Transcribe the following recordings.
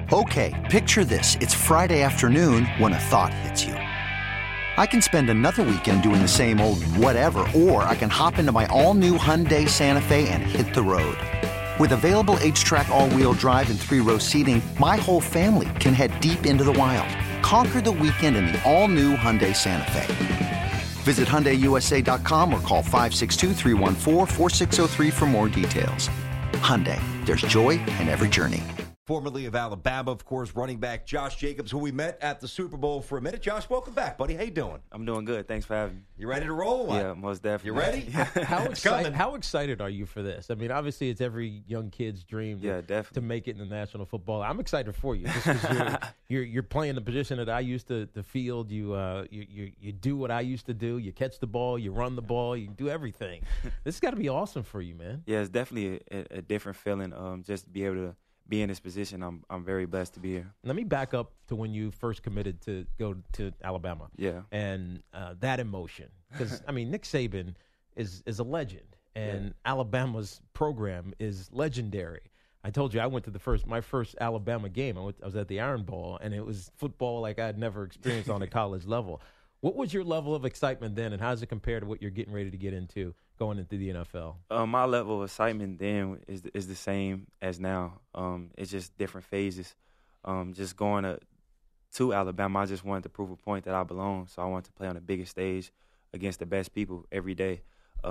Okay, picture this. It's Friday afternoon when a thought hits you. I can spend another weekend doing the same old whatever, or I can hop into my all-new Hyundai Santa Fe and hit the road. With available H-Track all-wheel drive and 3-row seating, my whole family can head deep into the wild. Conquer the weekend in the all-new Hyundai Santa Fe. Visit HyundaiUSA.com or call 562-314-4603 for more details. Hyundai, there's joy in every journey. Formerly of Alabama, of course, running back Josh Jacobs, who we met at the Super Bowl for a minute. Josh, welcome back, buddy. How you doing? I'm doing good. Thanks for having me. You ready to roll? What? Yeah, most definitely. You ready? How excited are you for this? I mean, obviously, it's every young kid's dream to make it in the National Football. I'm excited for you just because you're playing the position that I used to field. You do what I used to do. You catch the ball, you run the ball, you do everything. This has got to be awesome for you, man. Yeah, it's definitely a different feeling. Just to be able to be in this position, I'm very blessed to be here. Let me back up to when you first committed to go to Alabama. Yeah. And that emotion. Because, I mean, Nick Saban is a legend, and Alabama's program is legendary. I told you I went to my first Alabama game. I was at the Iron Bowl, and it was football like I had never experienced on a college level. What was your level of excitement then, and how does it compare to what you're getting ready to get into going into the NFL? My level of excitement then is the same as now. It's just different phases. Just going to Alabama, I just wanted to prove a point that I belong, so I wanted to play on the biggest stage against the best people every day.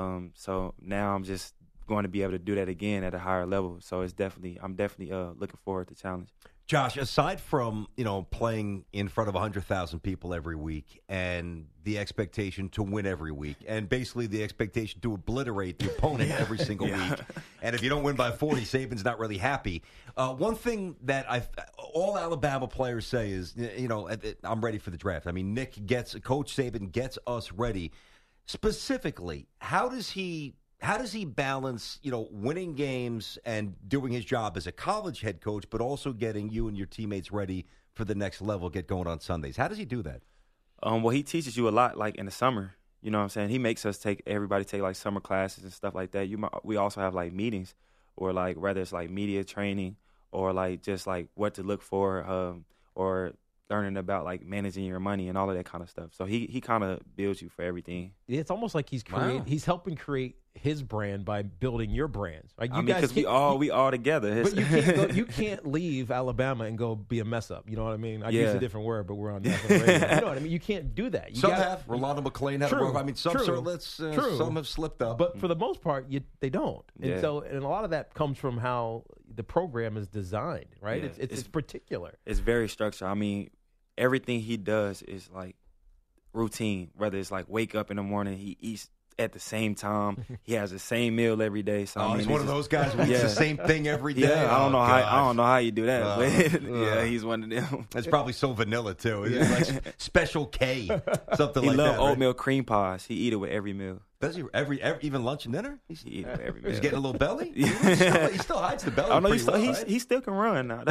So now I'm just going to be able to do that again at a higher level. So I'm definitely looking forward to the challenge. Josh, aside from, playing in front of 100,000 people every week and the expectation to win every week and basically the expectation to obliterate the opponent every single week, and if you don't win by 40, Saban's not really happy. One thing that all Alabama players say is, I'm ready for the draft. I mean, Coach Saban gets us ready. Specifically, how does he balance, winning games and doing his job as a college head coach, but also getting you and your teammates ready for the next level, get going on Sundays? How does he do that? Well, he teaches you a lot, like in the summer. You know what I'm saying? He makes us everybody take like summer classes and stuff like that. We also have like meetings, or like whether it's like media training or like just like what to look for, or learning about like managing your money and all of that kind of stuff. So he kind of builds you for everything. It's almost like he's helping create his brand by building your brands. Like because we all together. But you can't leave Alabama and go be a mess up. You know what I mean? I use a different word, but we're on national radio. You know what I mean? You can't do that. Some have. Rolando McClain had a word. I mean, some have slipped up. But for the most part, they don't. And and a lot of that comes from how the program is designed, right? Yeah. It's particular. It's very structured. I mean, everything he does is like routine. Whether it's like wake up in the morning, he eats at the same time. He has the same meal every day. So I mean, he's one of those guys who eats the same thing every day. Yeah, I don't know how you do that. But he's one of them. That's probably so vanilla too. It's like Special K, something like that. He loves oatmeal cream pies. He eat it with every meal. Does he every even lunch and dinner? He eat it with every meal. He's getting a little belly. He still hides the belly. Oh no, right? he still can run now. Wow,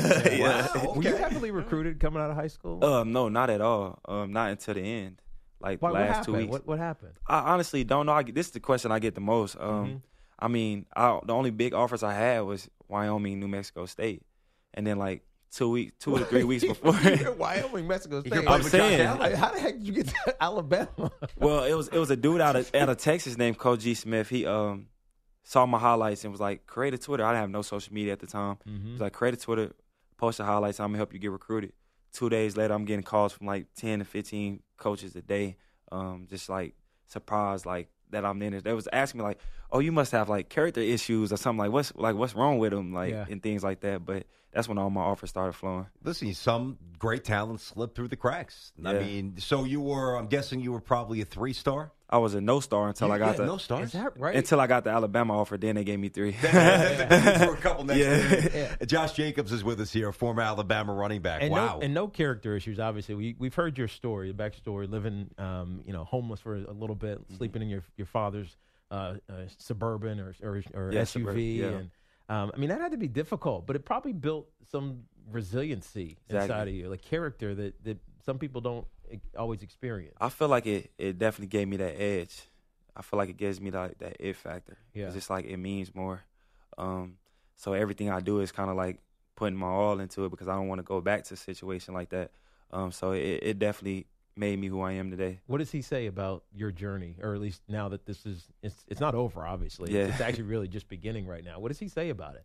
okay. Were you heavily recruited coming out of high school? No, not at all. Not until the end. Like last 2 weeks. What happened? I honestly don't know. This is the question I get the most. I mean, the only big offers I had was Wyoming, New Mexico State, and then like 2 to 3 weeks before. Wyoming, Mexico State. I'm saying, how the heck did you get to Alabama? Well, it was a dude out of Texas named Coach G. Smith. He saw my highlights and was like, create a Twitter. I didn't have no social media at the time. He was like, create a Twitter, post the highlights. I'm gonna help you get recruited. 2 days later, I'm getting calls from like 10 to 15 coaches a day, just like surprised like that I'm in it. They was asking me like, "Oh, you must have like character issues or something what's wrong with them and things like that." But that's when all my offers started flowing. Listen, some great talent slipped through the cracks. Yeah. I mean, so I'm guessing you were probably a 3-star. I was a no-star until I got no stars. Is that right? Until I got the Alabama offer, then they gave me 3. For a couple next year. Josh Jacobs is with us here, former Alabama running back. And wow. No character issues, obviously. We've heard your story, the backstory, living homeless for a little bit, sleeping in your father's Suburban or SUV. And I mean, that had to be difficult, but it probably built some resiliency inside of you, like character that some people don't always experience. I feel like it definitely gave me that edge. I feel like it gives me that it factor. Yeah. It's just like it means more. So everything I do is kind of like putting my all into it because I don't want to go back to a situation like that. So it definitely made me who I am today. What does he say about your journey, or at least now that this is it's not over, obviously. Yeah. It's actually really just beginning right now. What does he say about it?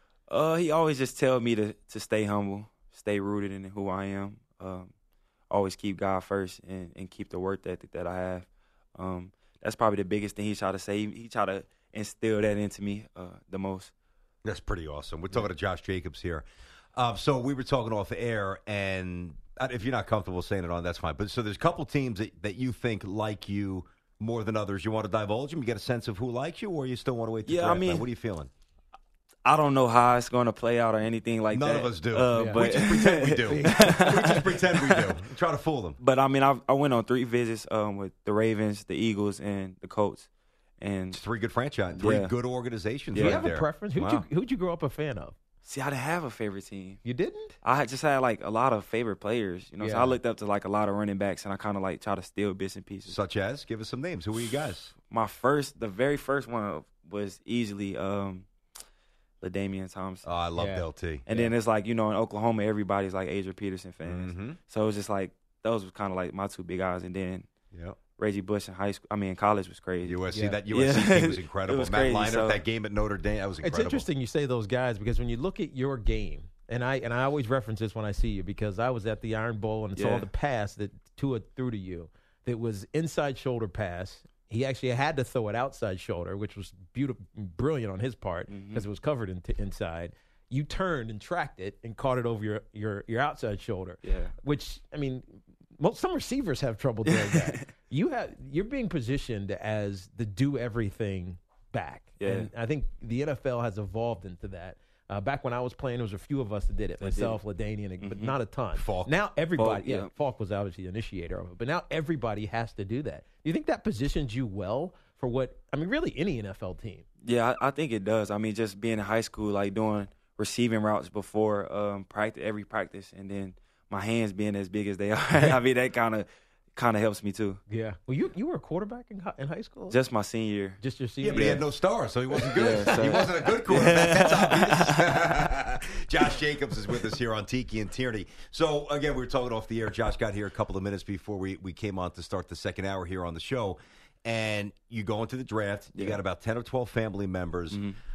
He always just tell me to stay humble, stay rooted in who I am, always keep God first, and keep the work ethic that I have. That's probably the biggest thing he tried to say. He tried to instill that into me the most. That's pretty awesome. We're talking to Josh Jacobs here. So we were talking off air, and if you're not comfortable saying it on, that's fine. But so there's a couple teams that you think like you more than others. You want to divulge them? You get a sense of who likes you, or you still want to wait to draft time? What are you feeling? I don't know how it's going to play out or anything like None that. of us do. But We just pretend we do. We just pretend we do. Try to fool them. But, I mean, I went on 3 visits with the Ravens, the Eagles, and the Colts. And It's 3 good franchise, 3 good organizations Do you right have there. a preference? Who'd you grow up a fan of? see, I didn't have a favorite team. You didn't? I just had like a lot of favorite players, you know. So Yeah. I looked up to like a lot of running backs, and I kind of like try to steal bits and pieces. Such as? Give us some names. Who are you guys? The very first one was easily LaDainian Thompson. Oh, I love Yeah. LT. And then it's like, you know, in Oklahoma, everybody's like Adrian Peterson fans. Mhm. So it was just like, those were kind of like my 2 big eyes. And then Yep. Reggie Bush in college was crazy. USC, Yeah. that USC Yeah. team was incredible. It was Matt crazy, Leinart, so- that game at Notre Dame, that was incredible. It's interesting you say those guys because when you look at your game, and I always reference this when I see you because I was at the Iron Bowl and saw Yeah. the pass that Tua threw to you that was inside shoulder pass. He actually had to throw it outside shoulder, which was beautiful, brilliant on his part because it was covered inside. You turned and tracked it and caught it over your outside shoulder. Yeah. Which, I mean, some receivers have trouble doing that. You're being positioned as the do everything back. Yeah. And I think the NFL has evolved into that. Back when I was playing, there was a few of us that did it. Myself, LaDainian, but not a ton. Falk. Now everybody, Falk, yeah. Falk was obviously the initiator of it, but now everybody has to do that. Do you think that positions you well for really any NFL team? Yeah, I think it does. I mean, just being in high school, like doing receiving routes before every practice, and then my hands being as big as they are. I mean, that kind of helps me too. Yeah. Well, you were a quarterback in high school? Just my senior year. Just your Yeah, senior but he year? had no star, so he wasn't good. Yeah, so- He wasn't a good quarterback. That's obvious. Josh Jacobs is with us here on Tiki and Tierney. So, again, we were talking off the air. Josh got here a couple of minutes before we came on to start the second hour here on the show. And you go into the draft. You got about 10 or 12 family members.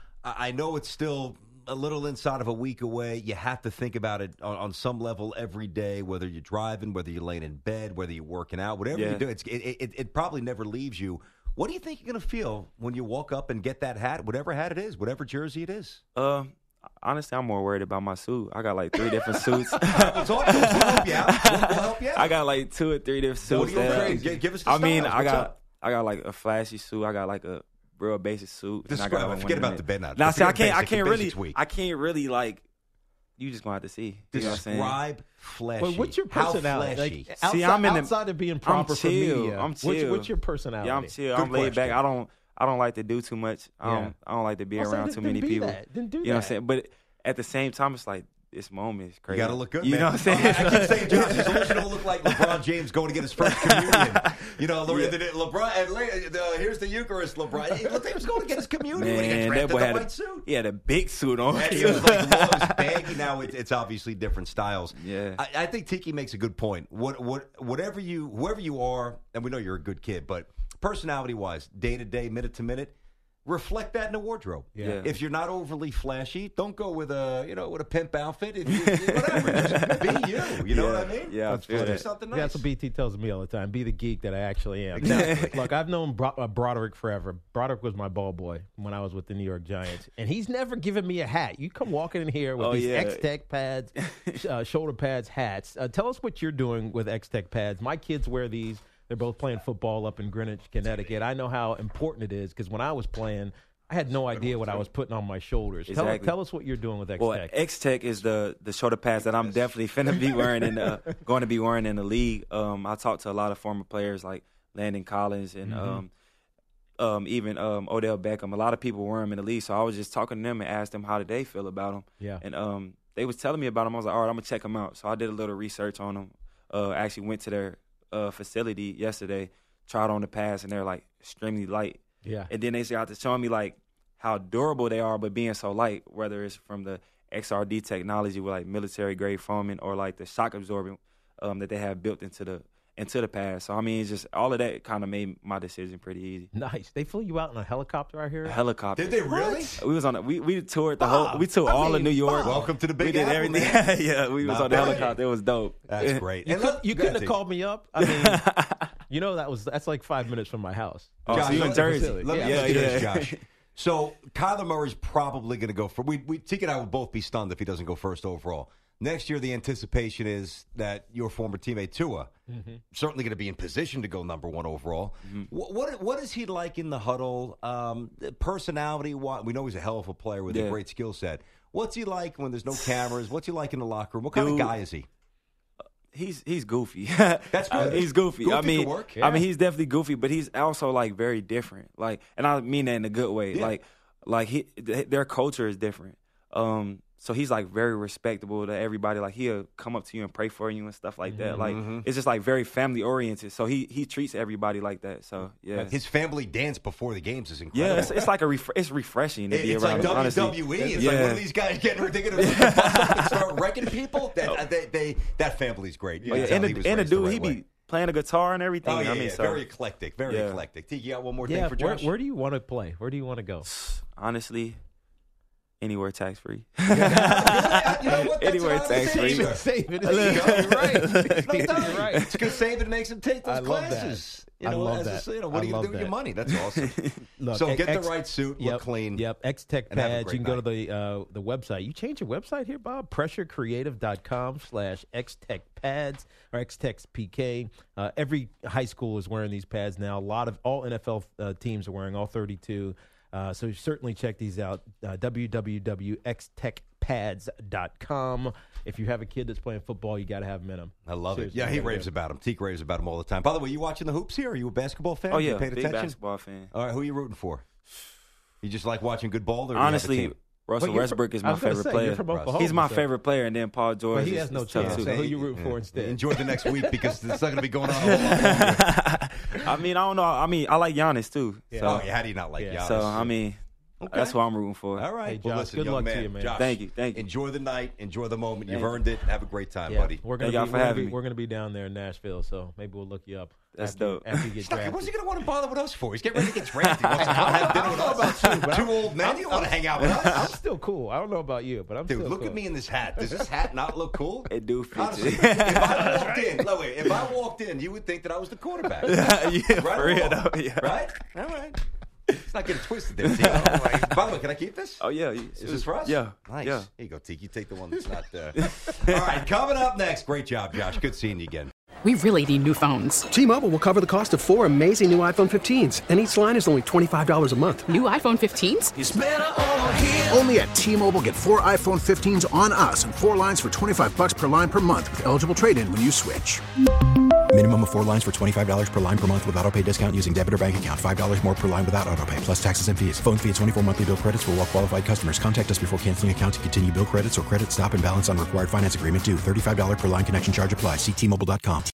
I know it's still a little inside of a week away. You have to think about it on some level every day, whether you're driving, whether you're laying in bed, whether you're working out, whatever you do. It probably never leaves you. What do you think you're going to feel when you walk up and get that hat, whatever hat it is, whatever jersey it is? Honestly, I'm more worried about my suit. I got like 3 different suits. We'll talk to us. We'll help you out. We'll help you out. I got like 2 or 3 different suits. What do you upgrade? Give us the I mean, styles. I What's got up? like a flashy suit. I got like a real basic suit. and I Describe got it. one Forget in about it. the bed now. Now, see, I Forget can't basics week. really like. You just gonna have to see. You know what I'm saying? Describe fleshy. But what's your How personality? fleshy? Like, See, outside of being proper for chill. media, I'm chill. What's your personality? Yeah, I'm chill. Good I'm laid back. question. I don't like to do too much. I don't like to be I'll say around then- too then many be people. that. Then do you know what I'm that. saying? But at the same time, it's like this moment is You crazy. got to look good, You man. know what I'm saying? I keep saying, Josh, as long as you don't look like LeBron James going to get his first communion. You know, LeBron, and here's the Eucharist, LeBron. He was going to get his communion when he got Man, that drafted boy in the had white suit. he had a big suit on. And he was like, well, it was baggy. Now it's obviously different styles. Yeah. I think Tiki makes a good point. Whoever you are, and we know you're a good kid, but personality-wise, day to day, minute to minute, reflect that in the wardrobe. Yeah. If you're not overly flashy, don't go with a pimp outfit. If you, whatever, just be you. You know what I mean? Yeah, I Let's feel do that. something nice. Yeah, that's what BT tells me all the time. Be the geek that I actually am. Exactly. Now, look, I've known Broderick forever. Broderick was my ball boy when I was with the New York Giants, and he's never given me a hat. You come walking in here with these X-Tech pads, shoulder pads, hats. Tell us what you're doing with X-Tech pads. My kids wear these. They're both playing football up in Greenwich, Connecticut. I know how important it is because when I was playing, I had no idea what I was putting on my shoulders. Exactly. Tell us what you're doing with X-Tech. Well, X-Tech is the shoulder pads that I'm definitely finna be wearing going to be wearing in the league. I talked to a lot of former players like Landon Collins and even Odell Beckham. A lot of people wear them in the league, so I was just talking to them and asked them how did they feel about them. Yeah. And they was telling me about them. I was like, all right, I'm gonna check them out. So I did a little research on them. Actually went to their facility yesterday, tried on the pads, and they're like extremely light. Yeah. And then they started showing me like how durable they are, but being so light, whether it's from the XRD technology with like military grade foaming or like the shock absorbent that they have built into the pads. So I mean, it's just all of that kind of made my decision pretty easy. Nice. They flew you out in a helicopter out here? A helicopter. Did they really? We was on. We toured the whole. We toured all of New York. Welcome to the Big We did Apple, everything. man. Yeah, we was Not on the bad. helicopter. It was dope. That's great. You, And you go couldn't ahead, have called me up. I mean, you know that's like 5 minutes from my house. Oh, Josh, so you in let- Jersey? Let me Yeah, ask you this, yeah. Josh. So Kyler Murray's probably going to go for. Tiki and I will both be stunned if he doesn't go first overall. Next year, the anticipation is that your former teammate Tua certainly going to be in position to go number 1 overall. What is he like in the huddle? Personality? We know he's a hell of a player with a great skill set. What's he like when there's no cameras? What's he like in the locker room? What kind of guy is he? He's goofy. That's good. He's goofy. Goofy I mean, can work. I mean, he's definitely goofy, but he's also like very different. Like, and I mean that in a good way. Yeah. Like their culture is different. So he's like very respectable to everybody. Like he'll come up to you and pray for you and stuff like that. Like it's just like very family oriented. So he treats everybody like that. So yeah, His family dance before the games is incredible. yeah. It's like it's refreshing to be It's around. like WWE. Honestly, It's like one of these guys getting ridiculous and start wrecking people. That family's great. You Oh, can yeah. tell And he was the raised the dude, right he way. be playing a guitar and everything. Oh, yeah, I mean, yeah. so Very eclectic. Very Yeah. eclectic. Tiki, you got one more Yeah, thing for Josh? where do you want to play? Where do you want to go? honestly, anywhere tax free. You know what? That's Anywhere what I was tax-free. saying. Save it. There you go. You're right. No You're doubt. right. It's because Saban makes him take those I love that. classes. You I know, love as that. a, you know, what I are you going love to do with your that. money? That's awesome. Look, So get X- the right suit, look clean. Yep, X-Tech and have a pads. great You can go to the website. You changed your website here, Bob? pressurecreative.com/X-Tech pads or X-Tech PK. Every high school is wearing these pads now. All NFL teams are wearing, all 32. So certainly check these out. www.xtechpads.com. If you have a kid that's playing football, you got to have them in them. I love Seriously, it. Yeah, he you gotta raves do it. about him. Teak raves about him all the time. By the way, you watching the hoops here? Are you a basketball fan? Oh You yeah, paid big attention? basketball fan. All right, who are you rooting for? You just like watching good ball? Or do you have a Honestly, team? Russell But you're Westbrook from- is I my was gonna favorite say, player. you're from Oklahoma, He's my so- favorite player, and then Paul George. But he is- has no is tough, chance. too. So who you rooting for instead? Enjoy the next week because it's not going to be going on. all I mean, I don't know. I mean, I like Giannis too. Yeah. So, Oh, yeah, how do you not like Yeah. Giannis? so I mean, that's who I'm rooting for. All right. Hey, Well, Josh, listen, good young luck man, to you, man. Josh, Thank you. Enjoy the night. Enjoy the moment. You've Thank you. earned it. Have a great time, Yeah, buddy. we're gonna Thank y'all be, for having me. We're gonna be down there in Nashville, so maybe we'll look you up. That's after, dope. After you get Stop, drafted. what's he going to want to bother with us for? He's getting ready to get drafted. He wants to come have dinner with us. Two old men. You want to hang out with I'm us? still cool. I don't know about you, but I'm Dude, still look cool. at me in this hat. Does this hat not look cool? It do fit Honestly, you. if I walked in, you would think that I was the quarterback. Yeah, Right for or real wrong? though. Yeah. Right? All right. It's not getting twisted there, Tiki. By the way, can I keep this? Oh yeah. Is this for us? Yeah. Nice. Yeah. Here you go, Tiki. You take the one that's not there. All right, coming up next. Great job, Josh. Good seeing you again. We really need new phones. T-Mobile will cover the cost of 4 amazing new iPhone 15s, and each line is only $25 a month. New iPhone 15s? Only at T-Mobile, get 4 iPhone 15s on us and 4 lines for $25 per line per month with eligible trade-in when you switch. Minimum of 4 lines for $25 per line per month with autopay discount using debit or bank account. $5 more per line without autopay, plus taxes and fees. Phone fee at 24 monthly bill credits for well qualified customers. Contact us before canceling account to continue bill credits or credit stop and balance on required finance agreement due. $35 per line connection charge applies. See T-Mobile.com.